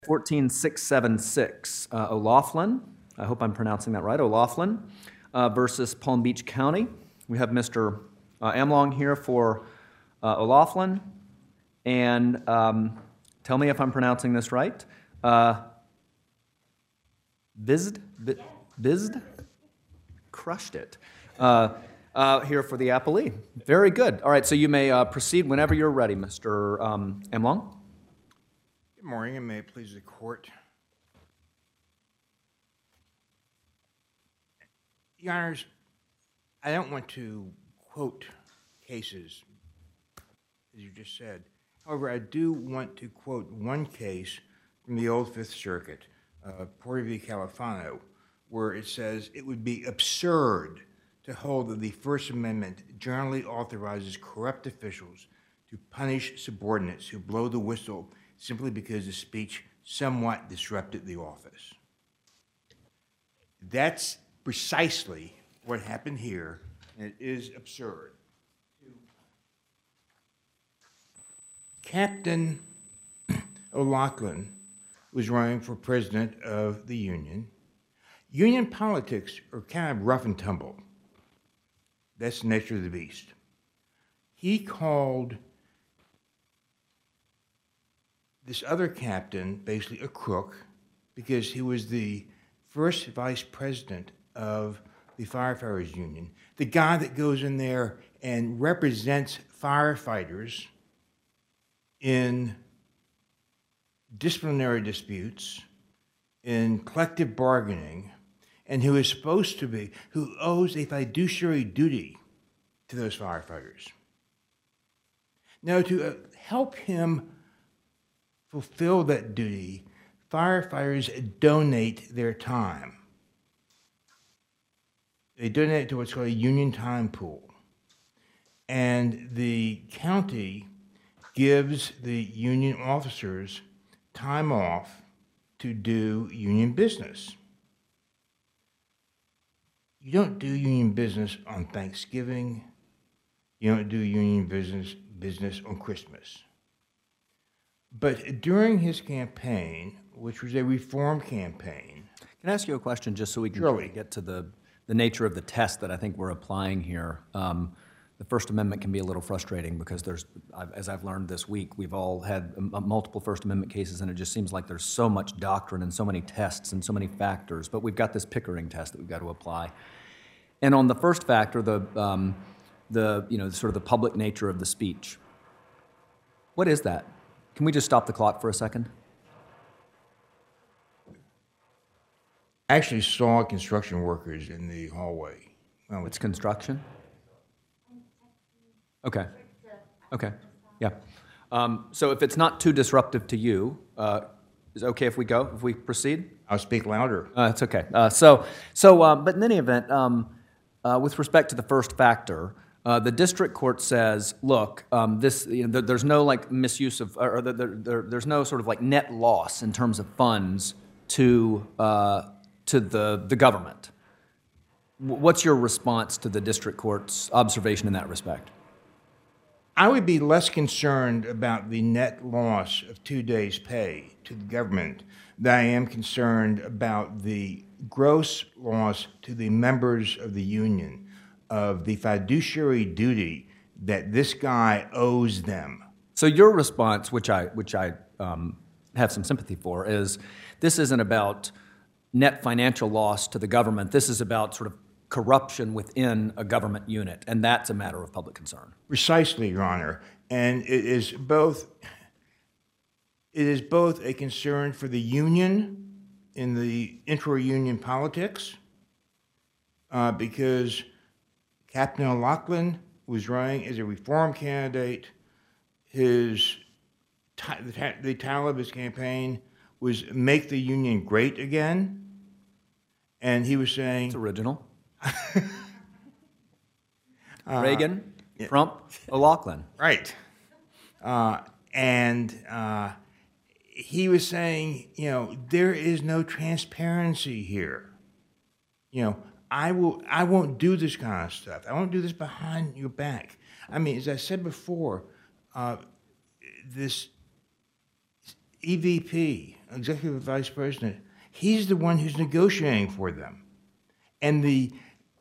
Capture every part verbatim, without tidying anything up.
fourteen six seven six, uh, O'Laughlin, I hope I'm pronouncing that right, O'Laughlin uh, versus Palm Beach County. We have Mister Uh, Amlong here for uh, O'Laughlin, and um, tell me if I'm pronouncing this right. Uh, Vizd? Vi- Vizd? Crushed it. Uh, uh, here for the appellee. Very good. All right, so you may uh, proceed whenever you're ready, Mister Um, Amlong. Good morning, and may it please the court. Your Honors, I don't want to quote cases, as you just said. However, I do want to quote one case from the old Fifth Circuit, uh, Porter v. Califano, where it says it would be absurd to hold that the First Amendment generally authorizes corrupt officials to punish subordinates who blow the whistle simply because the speech somewhat disrupted the office. That's precisely what happened here, and it is absurd. Captain O'Laughlin was running for president of the union. Union politics are kind of rough and tumble. That's the nature of the beast. He called this other captain basically a crook because he was the first vice president of the firefighters union, the guy that goes in there and represents firefighters in disciplinary disputes, in collective bargaining, and who is supposed to be, who owes a fiduciary duty to those firefighters. Now, to uh, help him fulfill that duty, firefighters donate their time. They donate to what's called a union time pool. And the county gives the union officers time off to do union business. You don't do union business on Thanksgiving. You don't do union business, business on Christmas. But during his campaign, which was a reform campaign... Can I ask you a question just so we can Surely. get to the, the nature of the test that I think we're applying here? Um, the First Amendment can be a little frustrating because there's, I've, as I've learned this week, we've all had um, multiple First Amendment cases, and it just seems like there's so much doctrine and so many tests and so many factors, but we've got this Pickering test that we've got to apply. And on the first factor, the, um, the you know, sort of the public nature of the speech, what is that? Can we just stop the clock for a second? I actually saw construction workers in the hallway. Well, It's construction? Okay. Okay. Yeah. Um, so if it's not too disruptive to you, uh, is it okay if we go, if we proceed? I'll speak louder. Uh, it's okay. Uh, so, so, uh, but in any event, um, uh, with respect to the first factor, uh, the district court says, look, um, this, you know, there, there's no like misuse of, or there, there, there's no sort of like net loss in terms of funds to uh, to the the government. What's your response to the district court's observation in that respect? I would be less concerned about the net loss of two days' pay to the government than I am concerned about the gross loss to the members of the union of the fiduciary duty that this guy owes them. So your response, which I which I um, have some sympathy for, is this isn't about net financial loss to the government. This is about sort of corruption within a government unit, and that's a matter of public concern. Precisely, Your Honor. And it is both it is both a concern for the union in the intra-union politics, uh, because Captain O'Laughlin was running as a reform candidate. His the, the title of his campaign was "Make the Union Great Again," and he was saying, It's original. Reagan, yeah. Trump, O'Laughlin. Right. Uh, and uh, he was saying, you know, there is no transparency here. You know, I will, I won't do this kind of stuff. I won't do this behind your back. I mean, as I said before, uh, this E V P executive vice president, he's the one who's negotiating for them. And the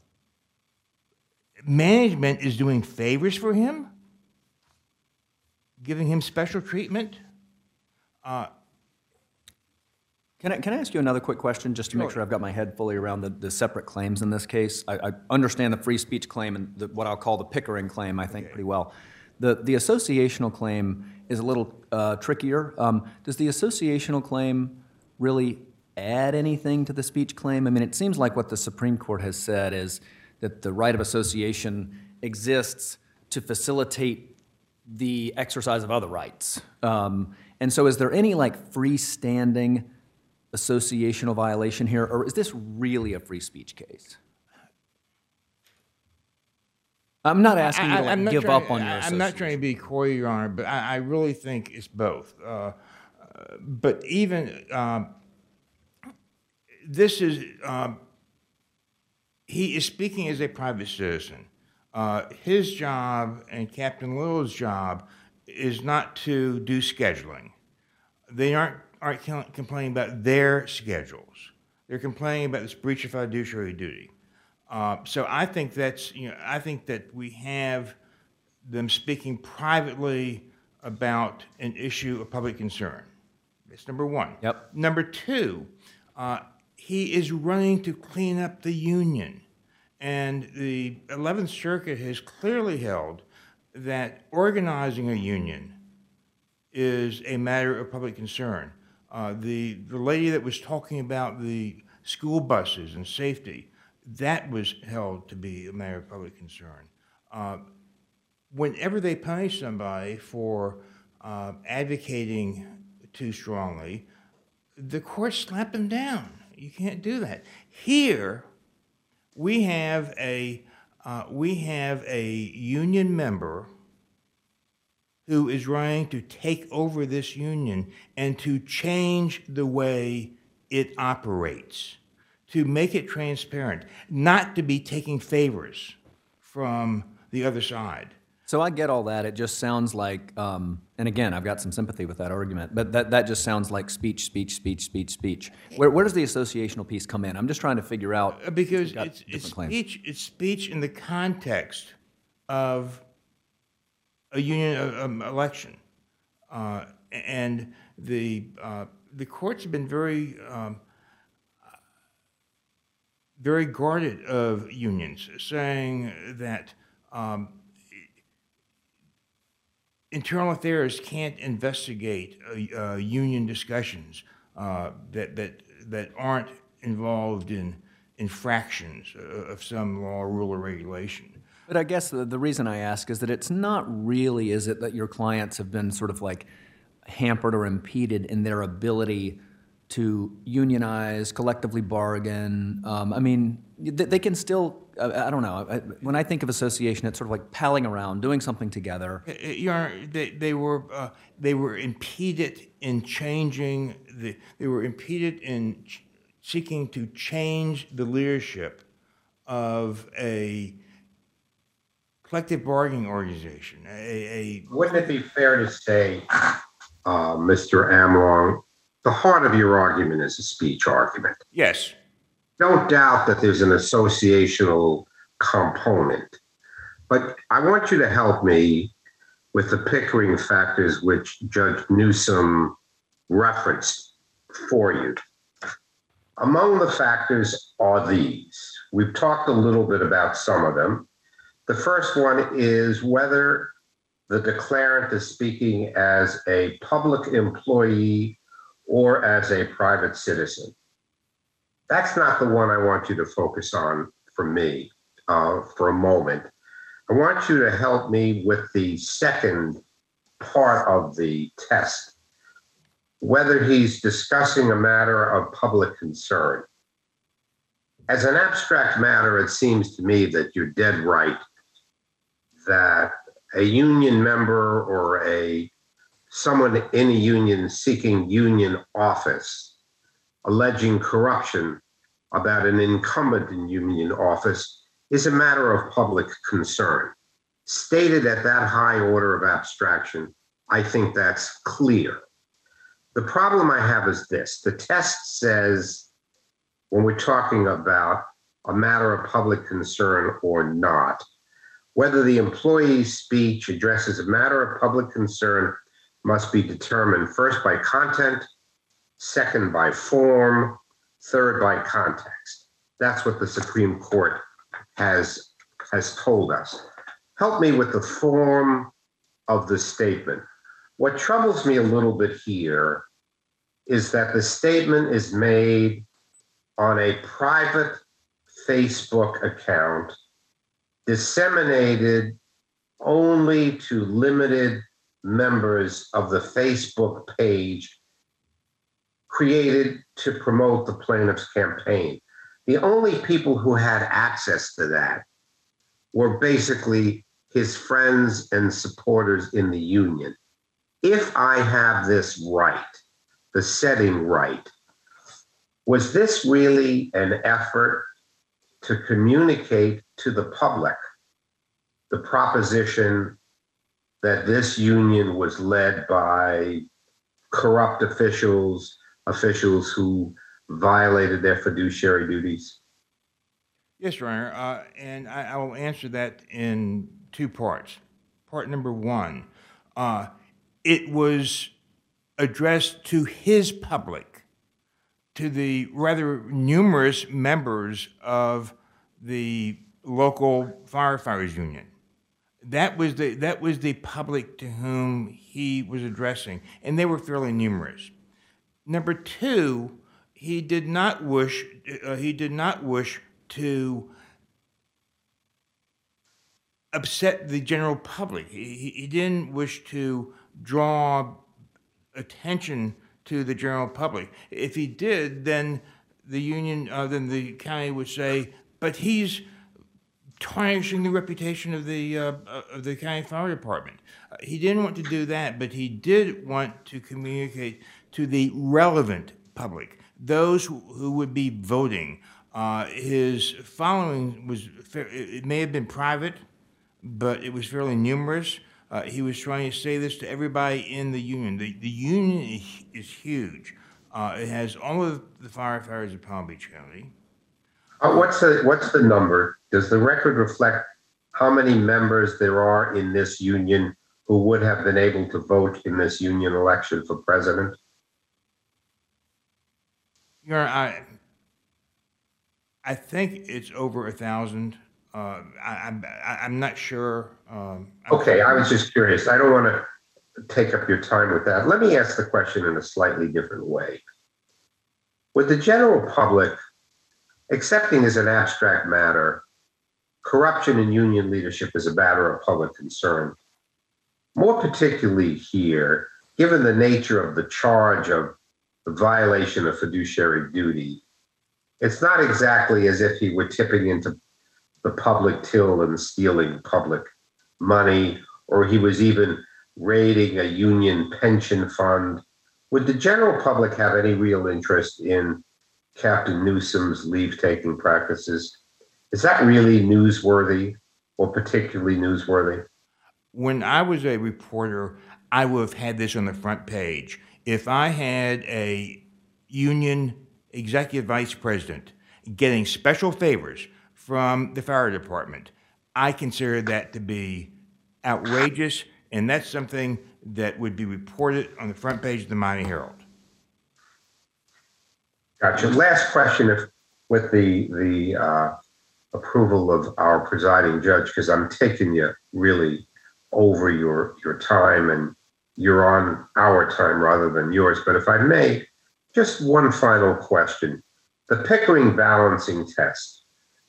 management is doing favors for him, giving him special treatment. Uh, Can I, can I ask you another quick question, just to make Sure. sure I've got my head fully around the, the separate claims in this case? I, I understand the free speech claim and the, what I'll call the Pickering claim, I think, Okay. pretty well. The, the associational claim is a little uh, trickier. Um, does the associational claim really add anything to the speech claim? I mean, it seems like what the Supreme Court has said is that the right of association exists to facilitate the exercise of other rights. Um, and so is there any like freestanding associational violation here, or is this really a free speech case? I'm not asking you to I- I'm like, not give trying- up on your I- association. I'm not trying to be coy, Your Honor, but I, I really think it's both. Uh, uh, but even um, this is, um, he is speaking as a private citizen. Uh, his job and Captain Little's job is not to do scheduling. They aren't, aren't complaining about their schedules. They're complaining about this breach of fiduciary duty. Uh, so I think that's, you know, I think that we have them speaking privately about an issue of public concern. That's number one. Yep. Number two, uh, he is running to clean up the union. And the eleventh Circuit has clearly held that organizing a union is a matter of public concern. Uh, the, the lady that was talking about the school buses and safety, that was held to be a matter of public concern. Uh, whenever they punish somebody for uh, advocating too strongly, the courts slap them down. You can't do that. Here, we have a uh, we have a union member who is trying to take over this union and to change the way it operates, to make it transparent, not to be taking favors from the other side. So I get all that. It just sounds like, um, and again, I've got some sympathy with that argument, but that, that just sounds like speech, speech, speech, speech, speech. Where, where does the associational piece come in? I'm just trying to figure out. Uh, Because You've got it's, it's different claims. speech, it's speech in the context of a union um, election. Uh, and the, uh, the courts have been very, um, very guarded of unions, saying that um, internal affairs can't investigate uh, uh, union discussions uh, that, that, that aren't involved in infractions of some law, rule, or regulation. But I guess the, the reason I ask is that it's not really, is it that your clients have been sort of like hampered or impeded in their ability to unionize, collectively bargain? Um, I mean, they, they can still, I, I don't know, I, when I think of association, it's sort of like palling around, doing something together. Uh, Your Honor, they, they were uh, they were impeded in changing the. They were impeded in ch- seeking to change the leadership of a collective bargaining organization. A, a Wouldn't it be fair to say, uh, Mister Amlong, the heart of your argument is a speech argument? yes. Don't doubt that there's an associational component, but I want you to help me with the Pickering factors which Judge Newsom referenced for you. Among the factors are these. We've talked a little bit about some of them. The first one is whether the declarant is speaking as a public employee or as a private citizen. That's not the one I want you to focus on for me uh, for a moment. I want you to help me with the second part of the test, whether he's discussing a matter of public concern. As an abstract matter, it seems to me that you're dead right that a union member or a someone in a union seeking union office alleging corruption about an incumbent in union office is a matter of public concern. Stated at that high order of abstraction, I think that's clear. The problem I have is this. The test says, when we're talking about a matter of public concern or not, whether the employee's speech addresses a matter of public concern must be determined first by content, second by form, third by context. That's what the Supreme Court has, has told us. Help me with the form of the statement. What troubles me a little bit here is that the statement is made on a private Facebook account disseminated only to limited members of the Facebook page created to promote the plaintiff's campaign. The only people who had access to that were basically his friends and supporters in the union. If I have this right, the setting right, was this really an effort to communicate to the public the proposition that this union was led by corrupt officials, officials who violated their fiduciary duties? Yes, Your Honor, uh, and I, I will answer that in two parts. Part number one, uh, it was addressed to his public, to the rather numerous members of the local firefighters union. That was the that was the public to whom he was addressing, and they were fairly numerous. Number two, he did not wish uh, he did not wish to upset the general public. He, he didn't wish to draw attention to the general public. If he did, then the union, uh, then the county would say, "But he's tarnishing the reputation of the uh, of the county fire department." Uh, he didn't want to do that, but he did want to communicate to the relevant public, those who, who would be voting. Uh, his following was fair, it may have been private, but it was fairly numerous. Uh, he was trying to say this to everybody in the union. The, the union is, is huge. Uh, it has all of the firefighters of Palm Beach County. Uh, what's the what's the number? Does the record reflect how many members there are in this union who would have been able to vote in this union election for president? Your Honor, I, I think it's over a thousand. Uh, I, I'm I'm not sure. Um, Okay, I was just curious. I don't want to take up your time with that. Let me ask the question in a slightly different way. With the general public accepting as an abstract matter corruption in union leadership is a matter of public concern, more particularly here, given the nature of the charge of the violation of fiduciary duty, it's not exactly as if he were tipping into the public till and stealing public money, or he was even raiding a union pension fund. Would the general public have any real interest in Captain Newsom's leave-taking practices? Is that really newsworthy or particularly newsworthy? When I was a reporter, I would have had this on the front page. If I had a union executive vice president getting special favors from the fire department, I consider that to be outrageous, and that's something that would be reported on the front page of the Miami Herald. Gotcha. Last question, if with the the uh, approval of our presiding judge, because I'm taking you really over your your time, and you're on our time rather than yours. But if I may, just one final question: the Pickering balancing test.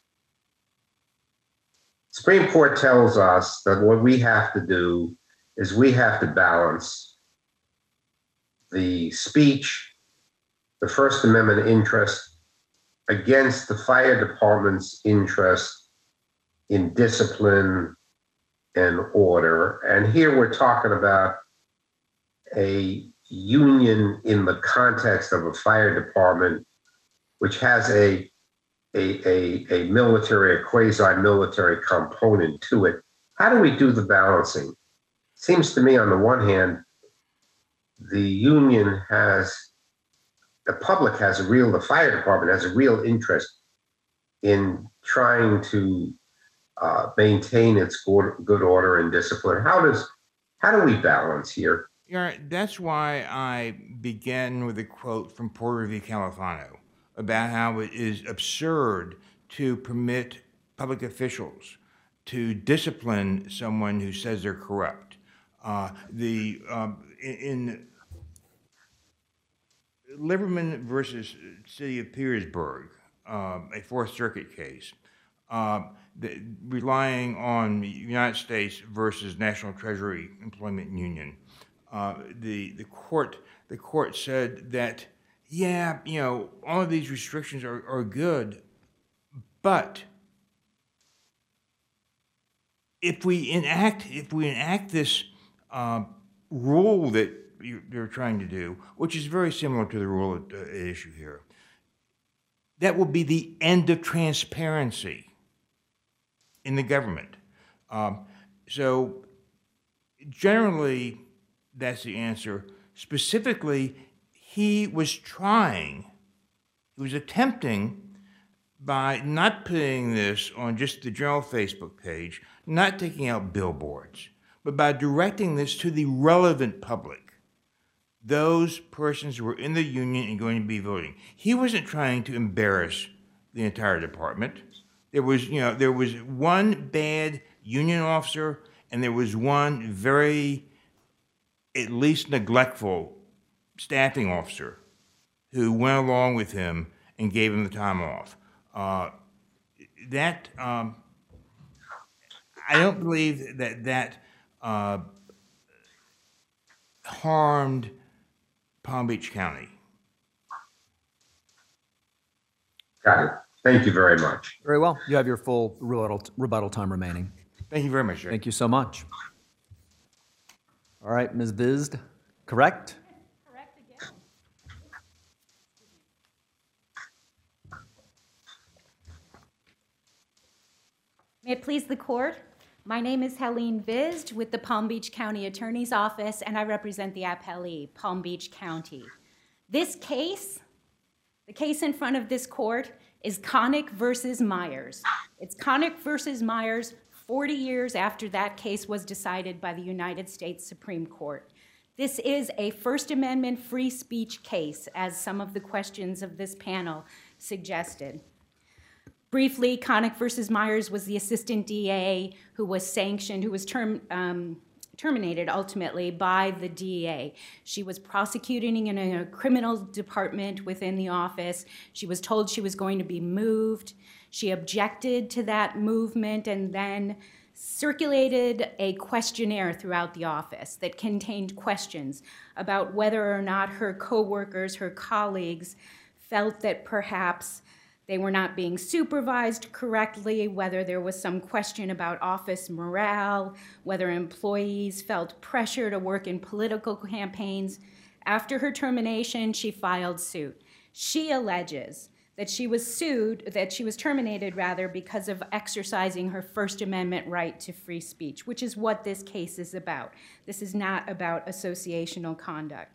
Supreme Court tells us that what we have to do is we have to balance the speech, the First Amendment interest, against the fire department's interest in discipline and order. And here we're talking about a union in the context of a fire department, which has a A, a, a military, a quasi-military component to it. How do we do the balancing? Seems to me, on the one hand, the union has, the public has a real, the fire department has a real interest in trying to uh, maintain its good, good order and discipline. How does, how do we balance here? Yeah, that's why I began with a quote from Porter v. Califano about how it is absurd to permit public officials to discipline someone who says they're corrupt. Uh, the um, in, in Lieberman versus City of Petersburg, uh, a Fourth Circuit case, uh, the, relying on United States versus National Treasury Employment Union. Uh, the the court the court said that, yeah, you know, all of these restrictions are, are good, but if we enact if we enact this uh, rule that you, they're trying to do, which is very similar to the rule at, uh, at issue here, that will be the end of transparency in the government. Um, so generally, that's the answer. Specifically, he was trying, he was attempting, by not putting this on just the general Facebook page, not taking out billboards, but by directing this to the relevant public, those persons who were in the union and going to be voting. He wasn't trying to embarrass the entire department. There was, you know, there was one bad union officer, and there was one very, at least neglectful staffing officer who went along with him and gave him the time off. Uh, that, um, I don't believe that that uh, harmed Palm Beach County. Got it. Thank you very much. Very well. You have your full rebuttal, rebuttal time remaining. Thank you very much, Jay. Thank you so much. All right, Miz Vizd, correct? Correct again. May it please the court, my name is Helene Vizd with the Palm Beach County Attorney's Office, and I represent the appellee, Palm Beach County. This case, the case in front of this court, is Connick versus Myers. It's Connick versus Myers forty years after that case was decided by the United States Supreme Court. This is a First Amendment free speech case, as some of the questions of this panel suggested. Briefly, Connick versus Myers was the assistant D A who was sanctioned, who was term, um, terminated ultimately by the D A. She was prosecuting in a criminal department within the office. She was told she was going to be moved. She objected to that movement and then circulated a questionnaire throughout the office that contained questions about whether or not her coworkers, her colleagues, felt that perhaps they were not being supervised correctly, whether there was some question about office morale, whether employees felt pressure to work in political campaigns. After her termination, she filed suit. She alleges that she was sued, that she was terminated rather, because of exercising her First Amendment right to free speech, which is what this case is about. This is not about associational conduct.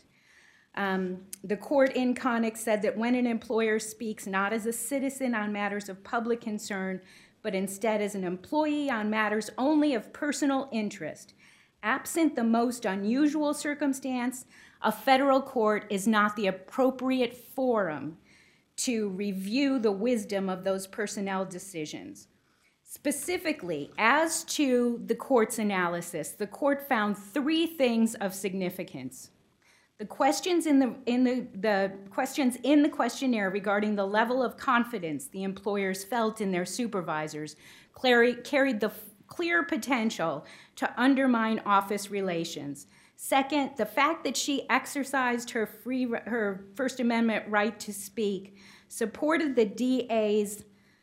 Um, the court in Connick said that when an employer speaks not as a citizen on matters of public concern, but instead as an employee on matters only of personal interest, absent the most unusual circumstance, a federal court is not the appropriate forum to review the wisdom of those personnel decisions. Specifically, as to the court's analysis, the court found three things of significance. The questions in the, in the, the questions in the questionnaire regarding the level of confidence the employers felt in their supervisors carried the clear potential to undermine office relations. Second, the fact that she exercised her free, her First Amendment right to speak supported the D A's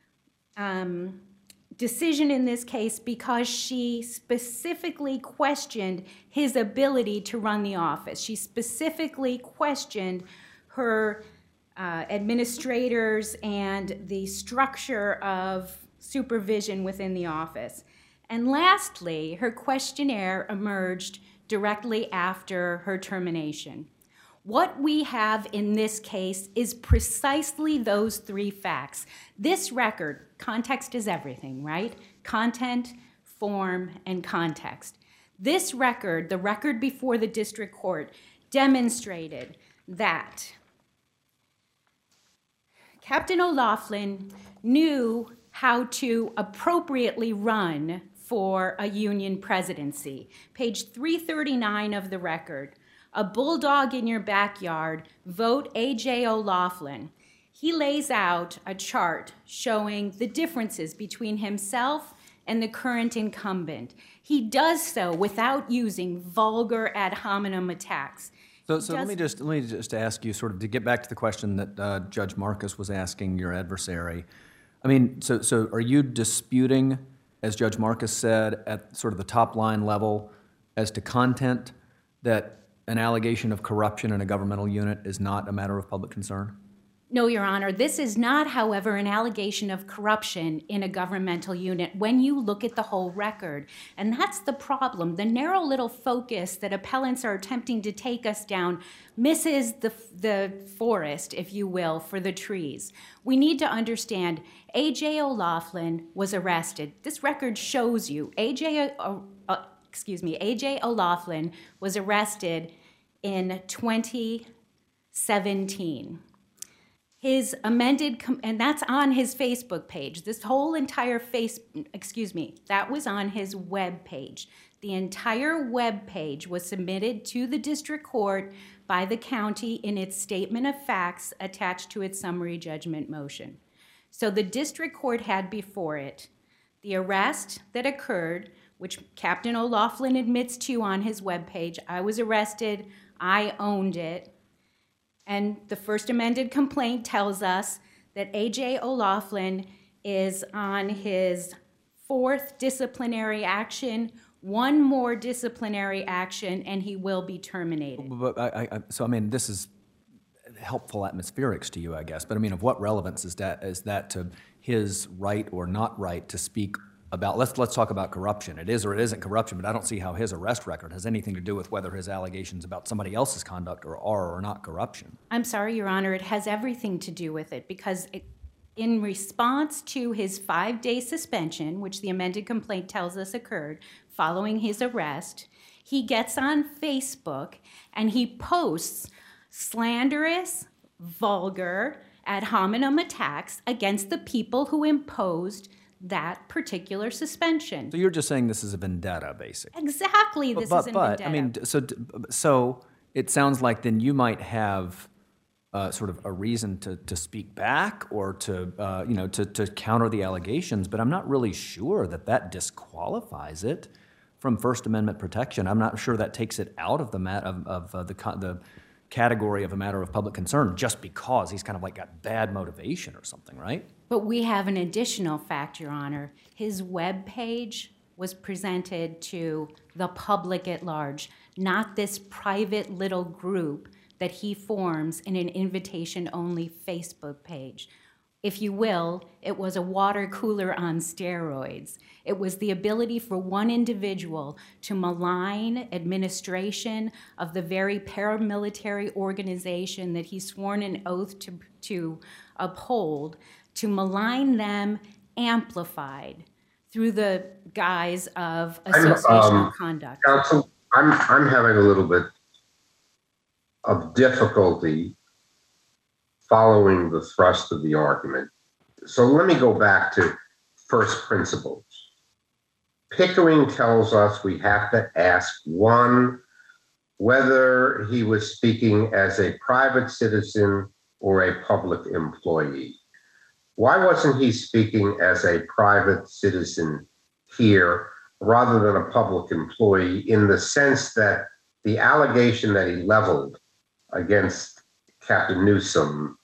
um, decision in this case because she specifically questioned his ability to run the office. She specifically questioned her uh, administrators and the structure of supervision within the office. And lastly, her questionnaire emerged directly after her termination. What we have in this case is precisely those three facts. This record, context is everything, right? Content, form, and context. This record, the record before the district court, demonstrated that Captain O'Loughlin knew how to appropriately run for a union presidency. Page three thirty-nine of the record, a bulldog in your backyard, vote A J O'Loughlin. He lays out a chart showing the differences between himself and the current incumbent. He does so without using vulgar ad hominem attacks. So, so let me just let me just ask you, sort of, to get back to the question that uh, Judge Marcus was asking your adversary. I mean, so so are you disputing, as Judge Marcus said, at sort of the top line level, as to content, that an allegation of corruption in a governmental unit is not a matter of public concern? No, Your Honor. This is not, however, an allegation of corruption in a governmental unit when you look at the whole record. And that's the problem. The narrow little focus that appellants are attempting to take us down misses the, the forest, if you will, for the trees. We need to understand A J O'Loughlin was arrested. This record shows you A J, uh, uh, excuse me, A J O'Loughlin was arrested in twenty seventeen. His amended, com- and that's on his Facebook page. This whole entire face, excuse me, that was on his web page. The entire web page was submitted to the district court by the county in its statement of facts attached to its summary judgment motion. So the district court had before it the arrest that occurred, which Captain O'Loughlin admits to on his web page. I was arrested, I owned it. And the first amended complaint tells us that A J O'Loughlin is on his fourth disciplinary action, one more disciplinary action, and he will be terminated. But I, I, so I mean, this is helpful atmospherics to you, I guess. But I mean, of what relevance is that? Is that to his right or not right to speak about? Let's let's talk about corruption. It is or it isn't corruption, but I don't see how his arrest record has anything to do with whether his allegations about somebody else's conduct are are or not corruption. I'm sorry, Your Honor, it has everything to do with it because it, in response to his five-day suspension, which the amended complaint tells us occurred following his arrest, he gets on Facebook and he posts slanderous, vulgar, ad hominem attacks against the people who imposed that particular suspension. So you're just saying this is a vendetta, basically. Exactly, this but, is a but, vendetta. I mean, so so it sounds like then you might have uh, sort of a reason to to speak back or to uh, you know to to counter the allegations, but I'm not really sure that that disqualifies it from First Amendment protection. I'm not sure that takes it out of the mat of, of uh, the the category of a matter of public concern just because he's kind of like got bad motivation or something, right? But we have an additional fact, Your Honor. His web page was presented to the public at large, not this private little group that he forms in an invitation-only Facebook page. If you will, it was a water cooler on steroids. It was the ability for one individual to malign administration of the very paramilitary organization that he sworn an oath to, to uphold, to malign them amplified through the guise of associational um, conduct. Counsel, I'm, I'm having a little bit of difficulty following the thrust of the argument. So let me go back to first principles. Pickering tells us we have to ask, one, whether he was speaking as a private citizen or a public employee. Why wasn't he speaking as a private citizen here rather than a public employee, in the sense that the allegation that he leveled against Captain Newsom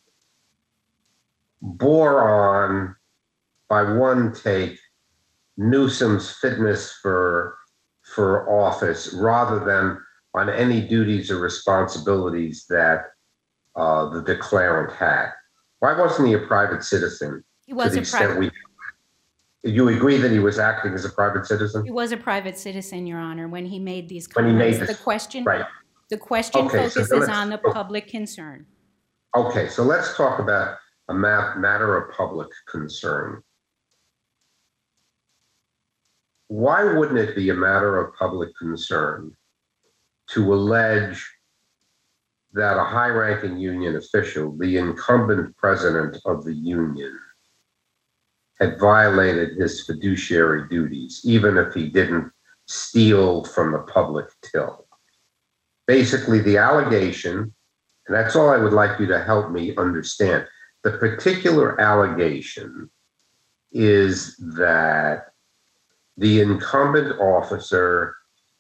bore on, by one take, Newsom's fitness for, for office rather than on any duties or responsibilities that uh, the declarant had? Why wasn't he a private citizen? He was to the a extent private. we, you agree that he was acting as a private citizen? He was a private citizen, Your Honor, when he made these When he comments. made The this- question, Right. The question Okay, so focuses let's- on the public concern. Okay, so let's talk about a ma- matter of public concern. Why wouldn't it be a matter of public concern to allege that a high-ranking union official, the incumbent president of the union, had violated his fiduciary duties, even if he didn't steal from the public till? Basically, the allegation, and that's all I would like you to help me understand, the particular allegation is that the incumbent officer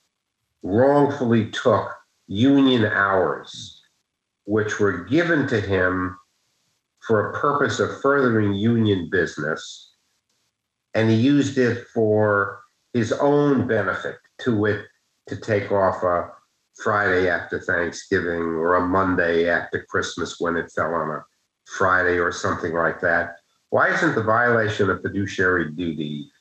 wrongfully took union hours, which were given to him for a purpose of furthering union business, and he used it for his own benefit, to wit, to take off a Friday after Thanksgiving or a Monday after Christmas when it fell on a Friday or something like that. Why isn't the violation of fiduciary duty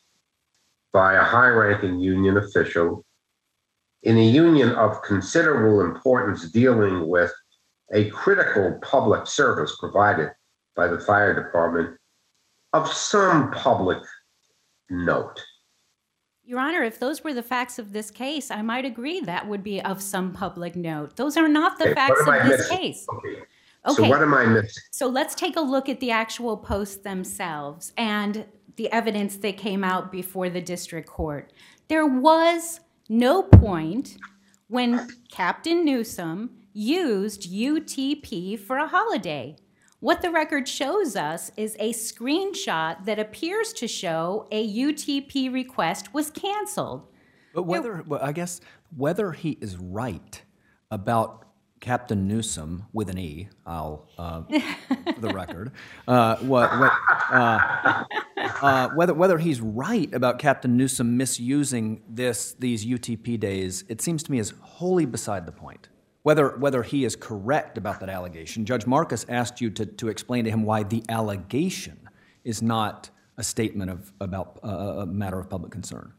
by a high-ranking union official in a union of considerable importance dealing with a critical public service provided by the fire department of some public note? Your Honor, if those were the facts of this case, I might agree that would be of some public note. Those are not the Okay, facts what am of I this missing? case. Okay. Okay. So what am I missing? So let's take a look at the actual posts themselves and the evidence that came out before the district court. There was no point when Captain Newsom used U T P for a holiday. What the record shows us is a screenshot that appears to show a U T P request was canceled. But whether, well, I guess, whether he is right about Captain Newsom with an E, I'll, uh, for the record, uh, what, what, uh, uh, whether whether he's right about Captain Newsom misusing this these U T P days, it seems to me is wholly beside the point. Whether whether he is correct about that allegation, Judge Marcus asked you to to explain to him why the allegation is not a statement of about uh, a matter of public concern.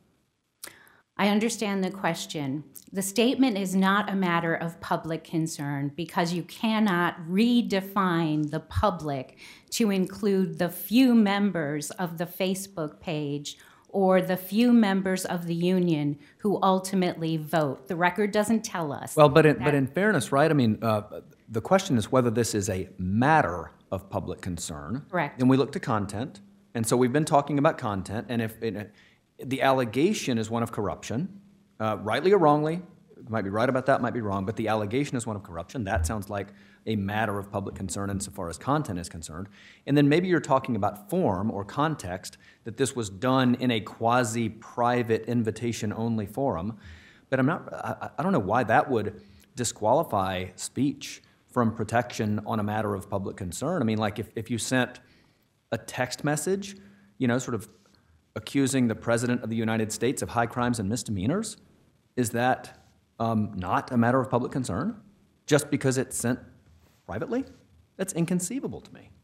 I understand the question. The statement is not a matter of public concern because you cannot redefine the public to include the few members of the Facebook page or the few members of the union who ultimately vote. The record doesn't tell us. Well, but in, but in fairness, right? I mean, uh, the question is whether this is a matter of public concern. Correct. And we look to content, and so we've been talking about content, and if it, the allegation is one of corruption, uh, rightly or wrongly, might be right about that, might be wrong, but the allegation is one of corruption. That sounds like a matter of public concern insofar as content is concerned. And then maybe you're talking about form or context, that this was done in a quasi-private invitation-only forum. But I'm not, I, I don't know why that would disqualify speech from protection on a matter of public concern. I mean, like if, if you sent a text message, you know, sort of accusing the President of the United States of high crimes and misdemeanors, is that um, not a matter of public concern just because it's sent privately? That's inconceivable to me.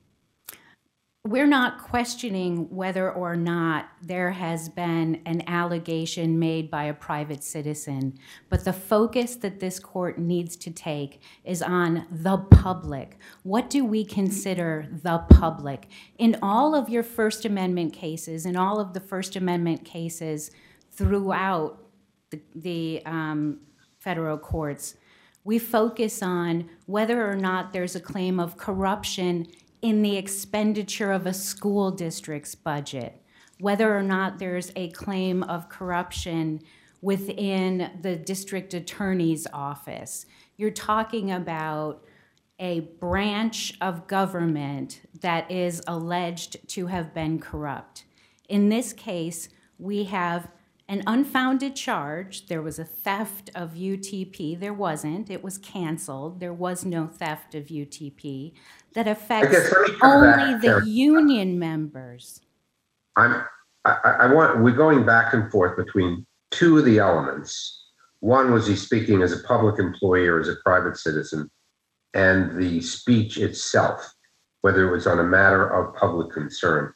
We're not questioning whether or not there has been an allegation made by a private citizen, but the focus that this court needs to take is on the public. What do we consider the public? In all of your First Amendment cases, in all of the First Amendment cases throughout the, the um, federal courts, we focus on whether or not there's a claim of corruption in the expenditure of a school district's budget, whether or not there's a claim of corruption within the district attorney's office. You're talking about a branch of government that is alleged to have been corrupt. In this case, we have an unfounded charge. There was a theft of U T P. There wasn't. It was canceled. There was no theft of U T P. That affects guess let me come only back the there. union members. I'm, I, I want, we're going back and forth between two of the elements. One was he speaking as a public employee or as a private citizen, and the speech itself, whether it was on a matter of public concern.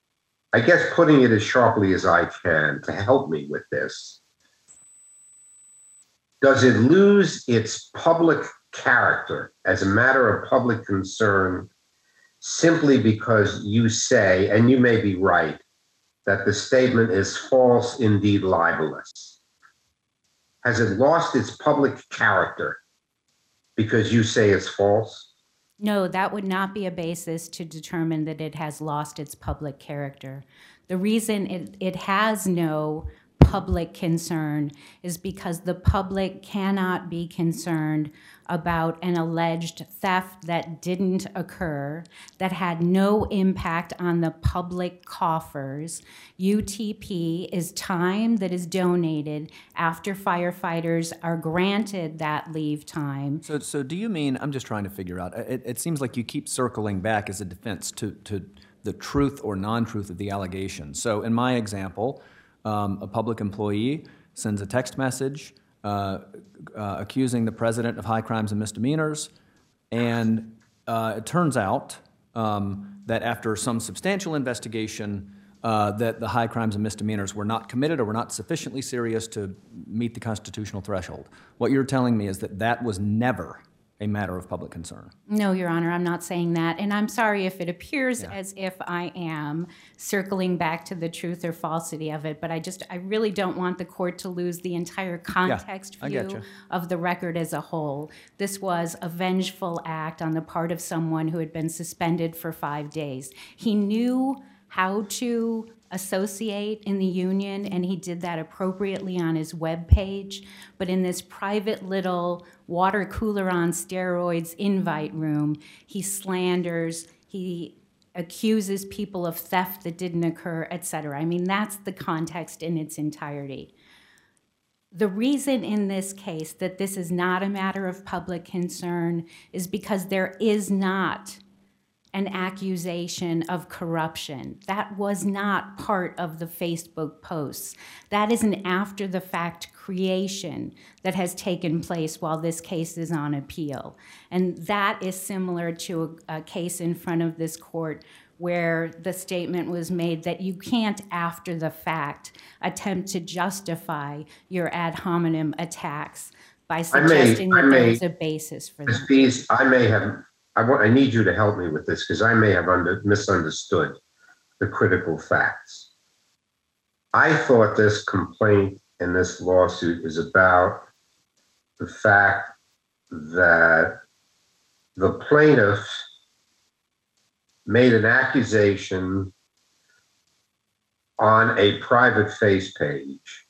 I guess putting it as sharply as I can to help me with this, does it lose its public character as a matter of public concern simply because you say, and you may be right, that the statement is false, indeed libelous? Has it lost its public character because you say it's false? No, that would not be a basis to determine that it has lost its public character. The reason it, it has no public concern is because the public cannot be concerned about an alleged theft that didn't occur, that had no impact on the public coffers. U T P is time that is donated after firefighters are granted that leave time. So, so do you mean, I'm just trying to figure out, it, it seems like you keep circling back as a defense to, to the truth or non-truth of the allegation. So in my example, um, a public employee sends a text message uh, uh, accusing the president of high crimes and misdemeanors, and uh, it turns out um, that after some substantial investigation, uh, that the high crimes and misdemeanors were not committed or were not sufficiently serious to meet the constitutional threshold. What you're telling me is that that was never a matter of public concern. No, Your Honor, I'm not saying that. And I'm sorry if it appears Yeah. as if I am circling back to the truth or falsity of it, but I just, I really don't want the court to lose the entire context I get view you. of the record as a whole. This was a vengeful act on the part of someone who had been suspended for five days. He knew how to associate in the union, and he did that appropriately on his webpage. But in this private little water cooler on steroids invite room, he slanders, he accuses people of theft that didn't occur, et cetera. I mean, that's the context in its entirety. The reason in this case that this is not a matter of public concern is because there is not an accusation of corruption. That was not part of the Facebook posts. That is an after-the-fact creation that has taken place while this case is on appeal. And that is similar to a, a case in front of this court where the statement was made that you can't, after the fact, attempt to justify your ad hominem attacks by suggesting I that may- there was a basis for Miz them. Pease, I may have, I want, I need you to help me with this because I may have under, misunderstood the critical facts. I thought this complaint and this lawsuit is about the fact that the plaintiff made an accusation on a private face page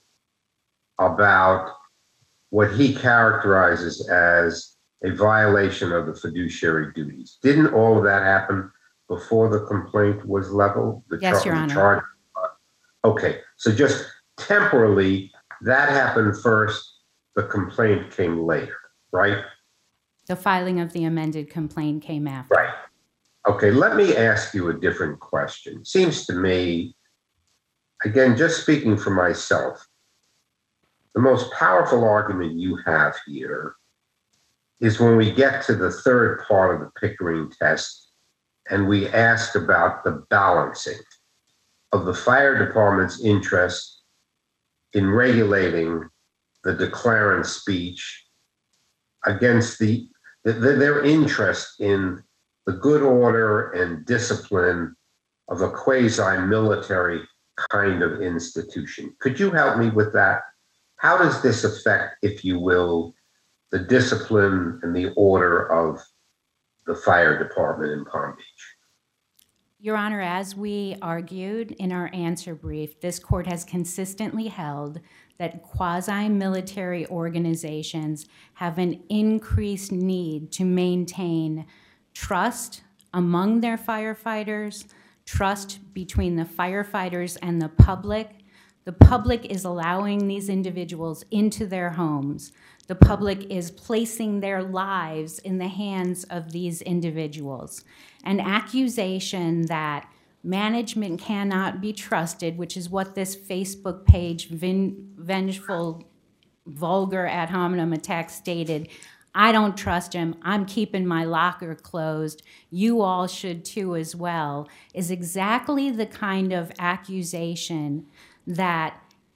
about what he characterizes as a violation of the fiduciary duties. Didn't all of that happen before the complaint was leveled? The Yes, char- Your the Honor. charge- Okay, so just temporally, that happened first, the complaint came later, right? The filing of the amended complaint came after. Right. Okay, let me ask you a different question. Seems to me, again, just speaking for myself, the most powerful argument you have here is when we get to the third part of the Pickering test and we ask about the balancing of the fire department's interest in regulating the declarant speech against the, the, their interest in the good order and discipline of a quasi-military kind of institution. Could you help me with that? How does this affect, if you will, the discipline and the order of the fire department in Palm Beach? Your Honor, as we argued in our answer brief, this court has consistently held that quasi-military organizations have an increased need to maintain trust among their firefighters, trust between the firefighters and the public. The public is allowing these individuals into their homes. The public is placing their lives in the hands of these individuals. An accusation that management cannot be trusted, which is what this Facebook page, vin- vengeful, vulgar ad hominem attack stated, I don't trust him, I'm keeping my locker closed, you all should too as well, is exactly the kind of accusation that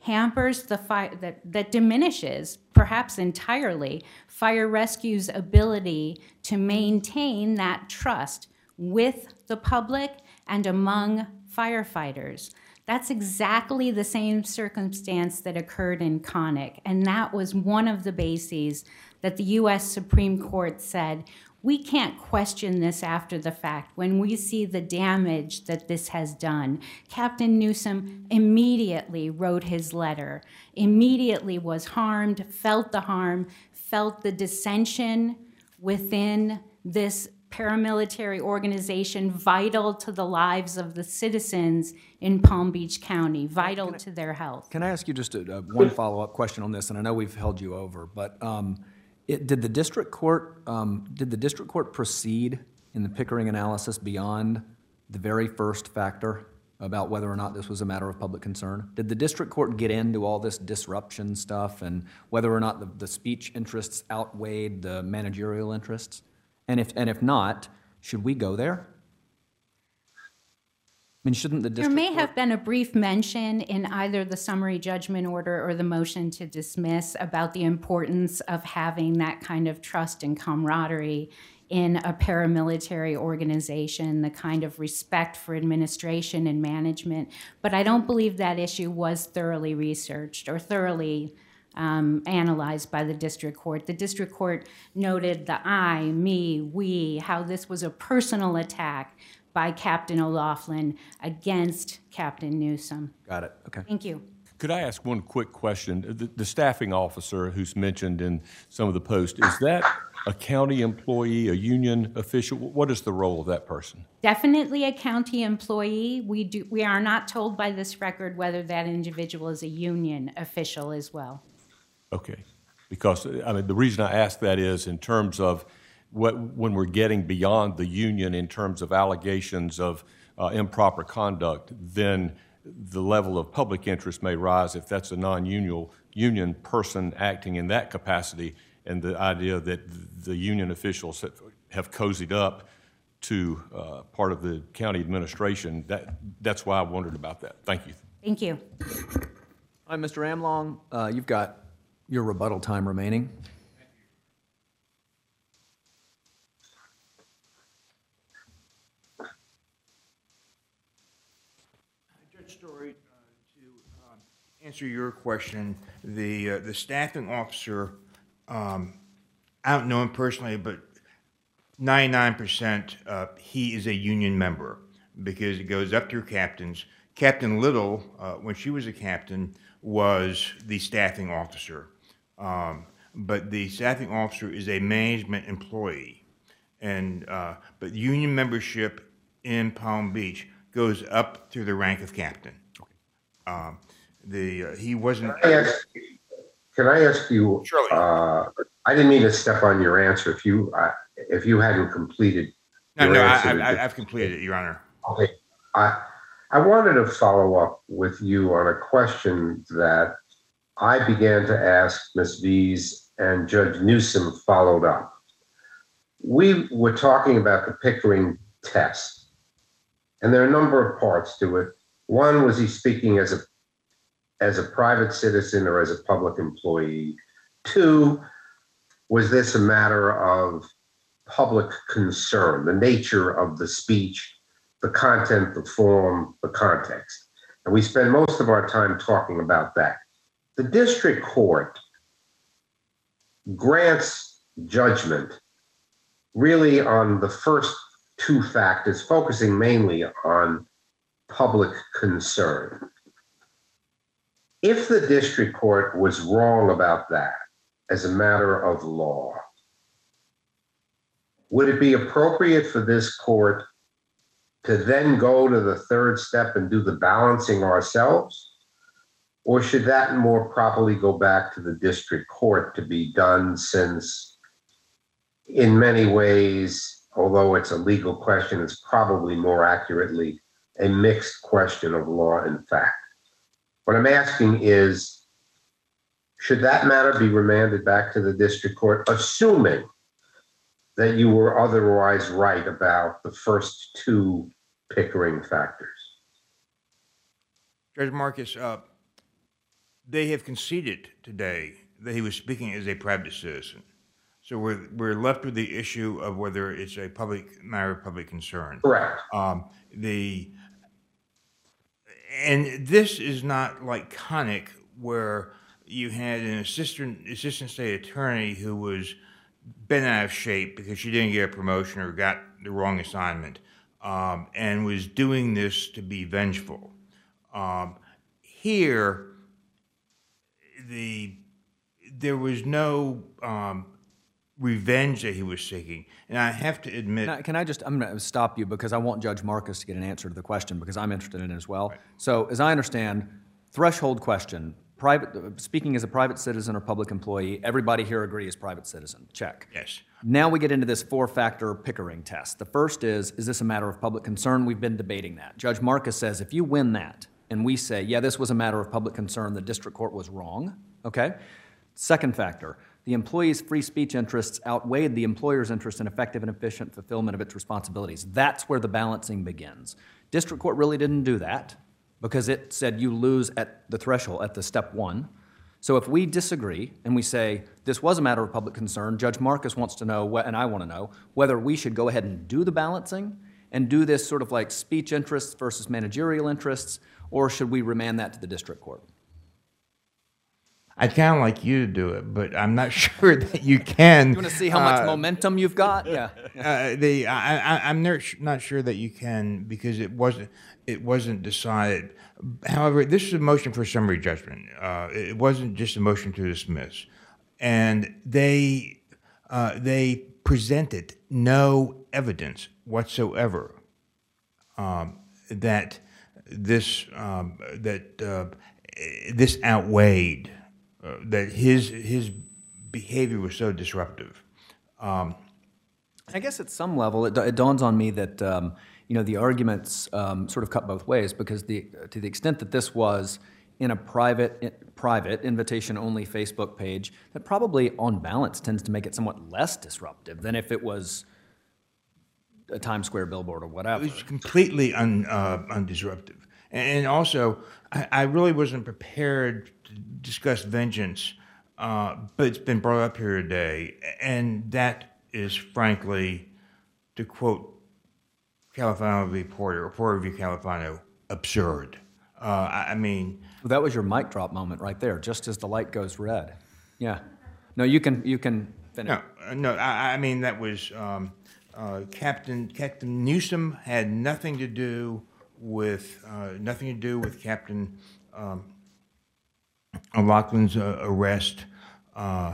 hampers the fire, that, that diminishes, perhaps entirely, fire rescue's ability to maintain that trust with the public and among firefighters. That's exactly the same circumstance that occurred in Connick, and that was one of the bases that the U S Supreme Court said, we can't question this after the fact when we see the damage that this has done. Captain Newsom immediately wrote his letter, immediately was harmed, felt the harm, felt the dissension within this paramilitary organization vital to the lives of the citizens in Palm Beach County, vital to their health. Can I ask you just a, a, one follow-up question on this? And I know we've held you over, but um, it, did the district court um, did the district court proceed in the Pickering analysis beyond the very first factor about whether or not this was a matter of public concern? Did the district court get into all this disruption stuff and whether or not the, the speech interests outweighed the managerial interests? And if and if not, should we go there? I mean, shouldn't the district There may court... have been a brief mention in either the summary judgment order or the motion to dismiss about the importance of having that kind of trust and camaraderie in a paramilitary organization, the kind of respect for administration and management. But I don't believe that issue was thoroughly researched or thoroughly um, analyzed by the district court. The district court noted the I, me, we, how this was a personal attack by Captain O'Loughlin against Captain Newsom. Got it. Okay. Thank you. Could I ask one quick question? The, the staffing officer who's mentioned in some of the posts, is that a county employee, a union official? What is the role of that person? Definitely a county employee. We do. We are not told by this record whether that individual is a union official as well. Okay. Because, I mean, the reason I ask that is in terms of what, when we're getting beyond the union in terms of allegations of uh, improper conduct, then the level of public interest may rise if that's a non-union union person acting in that capacity, and the idea that the union officials have cozied up to uh, part of the county administration. That, that's why I wondered about that. Thank you. Thank you. All right, Mister Amlong, uh, you've got your rebuttal time remaining. Judge Story, uh, to um, answer your question, the uh, the staffing officer, um, I don't know him personally, but ninety-nine percent uh, he is a union member because it goes up through captains. Captain Little, uh, when she was a captain, was the staffing officer. Um, but the staffing officer is a management employee. And, uh, but union membership in Palm Beach goes up through the rank of captain. Um, the, uh, he wasn't. Can I ask, can I ask you, Surely. uh, I didn't mean to step on your answer if you, uh, if you hadn't completed. No, your no, answer I, to I, the- I've completed it, Your Honor. Okay. I, I wanted to follow up with you on a question that I began to ask Miz V's and Judge Newsom followed up. We were talking about the Pickering test, and there are a number of parts to it. One, was he speaking as a as a private citizen or as a public employee? Two, was this a matter of public concern, the nature of the speech, the content, the form, the context? And we spend most of our time talking about that. The district court grants judgment really on the first two factors, focusing mainly on public concern. If the district court was wrong about that as a matter of law, would it be appropriate for this court to then go to the third step and do the balancing ourselves? Or should that more properly go back to the district court to be done, since in many ways, although it's a legal question, it's probably more accurately a mixed question of law and fact? What I'm asking is, should that matter be remanded back to the district court, assuming that you were otherwise right about the first two Pickering factors? Judge Marcus, uh, they have conceded today that he was speaking as a private citizen. So we're, we're left with the issue of whether it's a public matter of public concern. Correct. Um, the, and this is not like Connick, where you had an assistant, assistant state attorney who was bent out of shape because she didn't get a promotion or got the wrong assignment, um, and was doing this to be vengeful. Um, here, the there was no um, revenge that he was seeking, and I have to admit. Now, can I just, I'm going to stop you because I want Judge Marcus to get an answer to the question because I'm interested in it as well. Right. So as I understand, threshold question, private, speaking as a private citizen or public employee, everybody here agrees private citizen, check. Yes. Now we get into this four-factor Pickering test. The first is, is this a matter of public concern? We've been debating that. Judge Marcus says if you win that and we say, yeah, this was a matter of public concern, the district court was wrong, okay? Second factor, the employee's free speech interests outweighed the employer's interest in effective and efficient fulfillment of its responsibilities. That's where the balancing begins. District court really didn't do that because it said you lose at the threshold, at the step one. So if we disagree and we say this was a matter of public concern, Judge Marcus wants to know, and I want to know, whether we should go ahead and do the balancing and do this sort of like speech interests versus managerial interests, or should we remand that to the district court? I'd kind of like you to do it, but I'm not sure that you can. You want to see how much uh, momentum you've got? Yeah. Uh, the I, I, I'm not not sure that you can because it wasn't it wasn't decided. However, this is a motion for summary judgment. Uh, it wasn't just a motion to dismiss, and they uh, they presented no evidence whatsoever um, that this um, that uh, this outweighed. Uh, that his his behavior was so disruptive. Um, I guess at some level, it, it dawns on me that um, you know the arguments um, sort of cut both ways because the to the extent that this was in a private private invitation only Facebook page, that probably on balance tends to make it somewhat less disruptive than if it was a Times Square billboard or whatever. It was completely un, uh, undisruptive, and also I, I really wasn't prepared to discuss vengeance, uh, but it's been brought up here today, and that is frankly, to quote Califano v. Porter, or Porter v. Califano, absurd. Uh, I, I mean, well, that was your mic drop moment right there, just as the light goes red. Yeah. No, you can you can finish. No, no. I, I mean that was um, uh, Captain Captain Newsom had nothing to do with uh, nothing to do with Captain. Um, Loughlin's uh, arrest. Uh,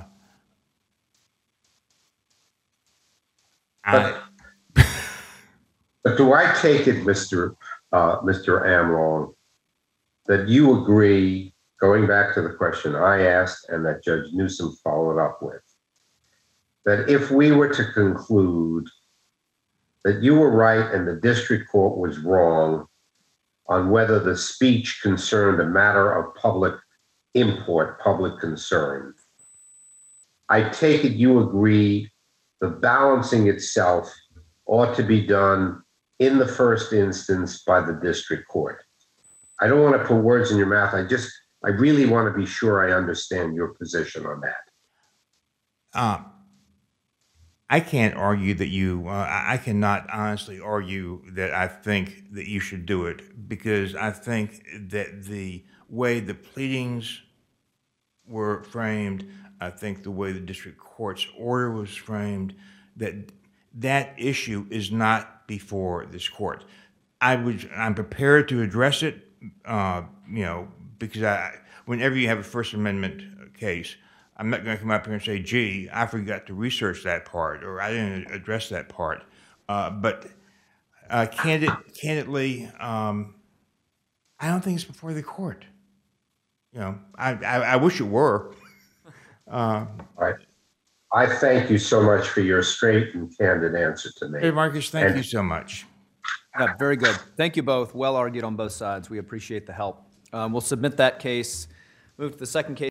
but, but do I take it, Mister Uh, Mister Amlong, that you agree, going back to the question I asked and that Judge Newsom followed up with, that if we were to conclude that you were right and the district court was wrong on whether the speech concerned a matter of public import, public concern, I take it you agree the balancing itself ought to be done in the first instance by the district court. I don't want to put words in your mouth. I just, I really want to be sure I understand your position on that. Uh, I can't argue that you, uh, I cannot honestly argue that I think that you should do it, because I think that the way the pleadings were framed, I think the way the district court's order was framed, that that issue is not before this court. I would, I'm prepared to address it, uh, you know, because I, whenever you have a First Amendment case, I'm not going to come up here and say, gee, I forgot to research that part, or I didn't address that part. Uh, but uh, candid, candidly, um, I don't think it's before the court. You know, I, I, I wish it were. uh, All right. I thank you so much for your straight and candid answer to me. Hey, Marcus, thank And- you so much. Yeah, very good. Thank you both. Well argued on both sides. We appreciate the help. Um, we'll submit that case. Move to the second case.